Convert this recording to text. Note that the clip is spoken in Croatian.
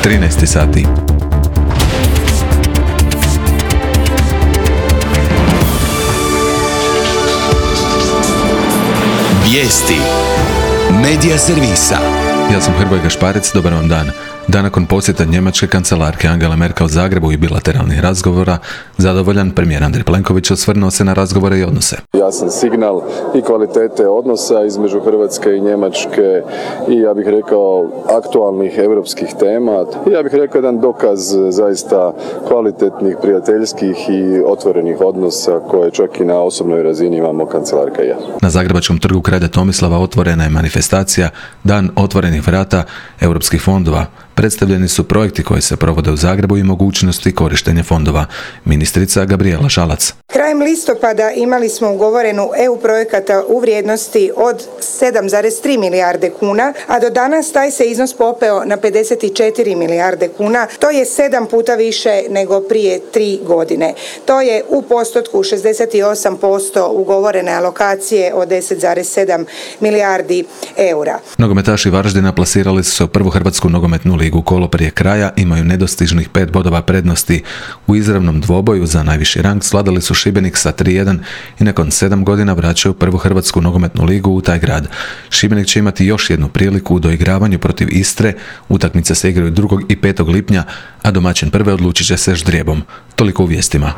13 sati. Vijesti Medija servisa. Ja sam Hrvoje Gašparec, dobar vam dan. Dan nakon posjeta njemačke kancelarke Angele Merkel Zagrebu i bilateralnih razgovora, zadovoljan premijer Andrej Plenković osvrnuo se na razgovore i odnose. Jasan signal i kvalitete odnosa između Hrvatske i Njemačke i ja bih rekao aktualnih europskih tema. I ja bih rekao jedan dokaz zaista kvalitetnih, prijateljskih i otvorenih odnosa koje čak i na osobnoj razini imamo kancelarka i ja. Na Zagrebačkom trgu kralja Tomislava otvorena je manifestacija Dan otvorenih vrata europskih fondova. Predstavljeni su projekti koji se provode u Zagrebu i mogućnosti korištenja fondova. Ministrica Gabrijela Žalac. Krajem listopada imali smo ugovorenu EU projekata u vrijednosti od 7,3 milijarde kuna, a do danas taj se iznos popeo na 54 milijarde kuna. To je 7 puta više nego prije 3 godine. To je u postotku 68% ugovorene alokacije od 10,7 milijardi eura. Nogometaši Varaždina plasirali su se u prvu hrvatsku nogometnu ligu. Kolo prije kraja imaju nedostižnih 5 bodova prednosti. U izravnom dvoboju za najviši rang svladali su Šibenik sa 3:1 i nakon 7 godina vraćaju prvu hrvatsku nogometnu ligu u taj grad. Šibenik će imati još jednu priliku u doigravanju protiv Istre. Utakmice se igraju 2. i 5. lipnja, a domaćin prve odlučit će se ždrijebom. Toliko u vijestima.